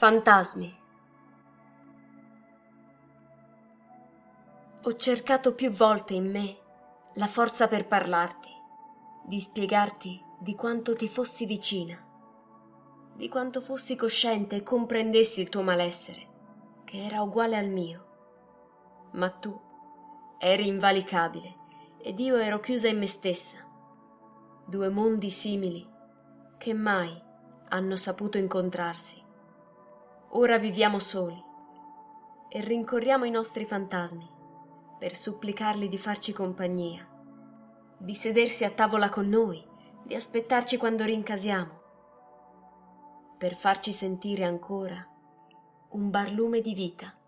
Fantasmi. Ho cercato più volte in me la forza per parlarti, di spiegarti di quanto ti fossi vicina, di quanto fossi cosciente e comprendessi il tuo malessere, che era uguale al mio. Ma tu eri invalicabile ed io ero chiusa in me stessa. Due mondi simili che mai hanno saputo incontrarsi. Ora viviamo soli e rincorriamo i nostri fantasmi per supplicarli di farci compagnia, di sedersi a tavola con noi, di aspettarci quando rincasiamo, per farci sentire ancora un barlume di vita.